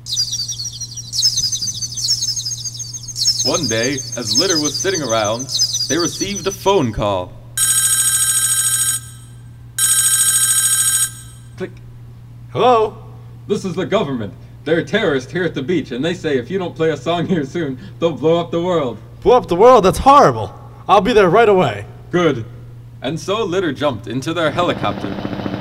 One day, as Litter was sitting around, they received a phone call. Click. Hello? This is the government. They're terrorists here at the beach, and they say if you don't play a song here soon, they'll blow up the world. Blow up the world? That's horrible. I'll be there right away. Good. And so Litter jumped into their helicopter.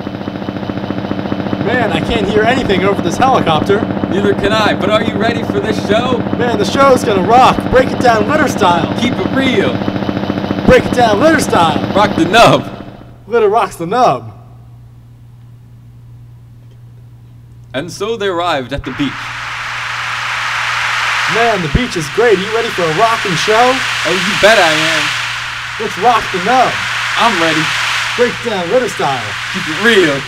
Man, I can't hear anything over this helicopter. Neither can I, but are you ready for this show? Man, the show's gonna rock. Break it down Litter style. Keep it real. Break it down Litter style. Rock the nub. Litter rocks the nub. And so they arrived at the beach. Man, the beach is great. Are you ready for a rockin' show? Oh, you bet I am. Let's rock the nub. I'm ready. Break it down Litter style. Keep it real.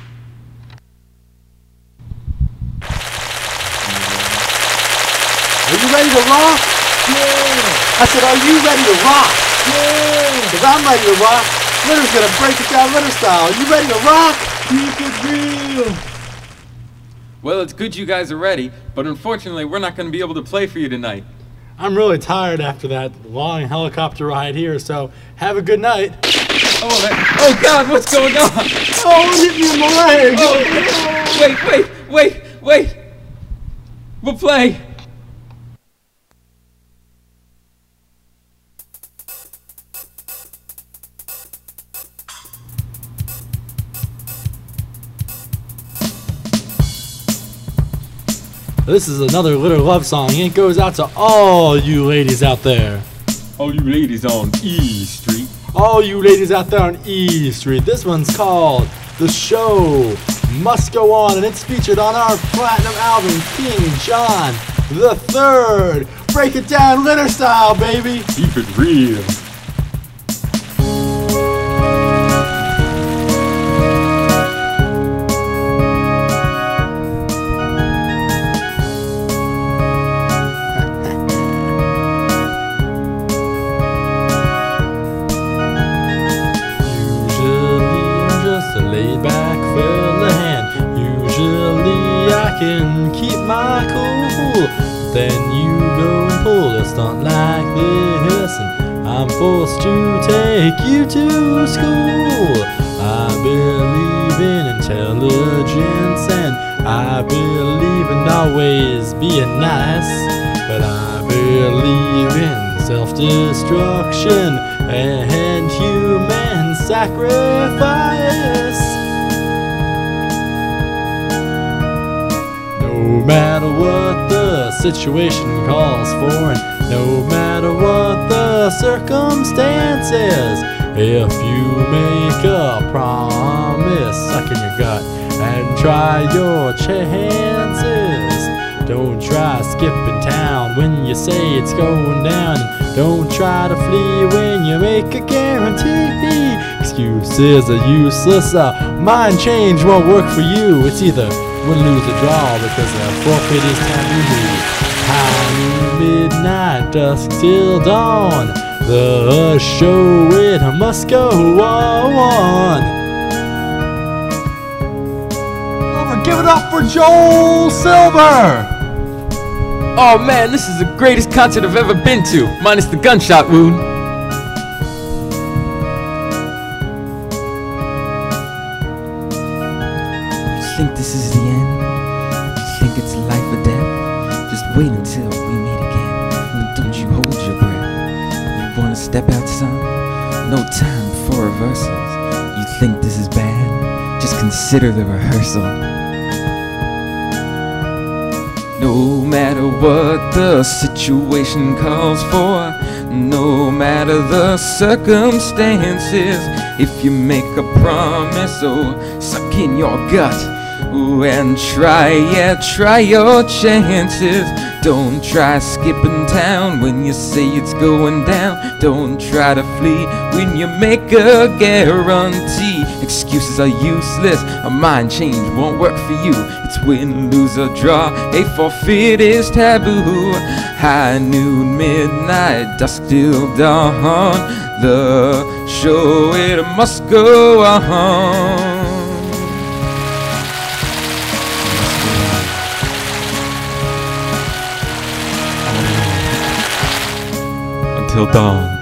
Are you ready to rock? Yeah. I said, are you ready to rock? Yeah. Because I'm ready to rock. Litter's gonna break it down Litter style. Are you ready to rock? Keep it real. Well, it's good you guys are ready, but unfortunately, we're not going to be able to play for you tonight. I'm really tired after that long helicopter ride here, so have a good night. Oh God, what's going on? Oh, it hit me in my leg. Oh, wait. We'll play. This is another Litter love song, and it goes out to all you ladies out there. All you ladies on E Street. All you ladies out there on E Street. This one's called The Show Must Go On, and it's featured on our platinum album, King John the Third. Break it down Litter style, baby. Keep it real. Can keep my cool, then you go and pull a stunt like this, and I'm forced to take you to school. I believe in intelligence, and I believe in always being nice, but I believe in self-destruction and human sacrifice. No matter what the situation calls for, and no matter what the circumstances, if you make a promise, suck in your gut and try your chances. Don't try skipping town when you say it's going down, and don't try to flee when you make a guarantee. Excuses are useless, mind change won't work for you. It's either win, lose, or draw, because a forfeit is taboo. High noon, midnight, dusk till dawn. The show, it must go on. Give it up for Joel Silver! Oh man, this is the greatest concert I've ever been to, minus the gunshot wound. You think this is the end? You think it's life or death? Just wait until we meet again. And don't you hold your breath. You wanna step out, son? No time for reversals. You think this is bad? Just consider the rehearsal. No matter what the situation calls for, no matter the circumstances, if you make a promise, oh, suck in your gut, ooh, and try your chances. Don't try skipping town when you say it's going down. Don't try to flee when you make a guarantee. Excuses are useless, a mind change won't work for you. It's win, lose, or draw, a forfeit is taboo. High noon, midnight, dusk till dawn. The show, it must go on. till dawn.